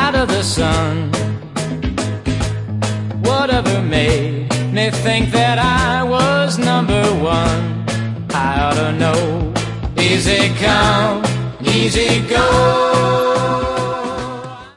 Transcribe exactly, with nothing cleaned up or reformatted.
out of the sun. Whatever made me think that I was number one, I ought to know. Easy come, easy go.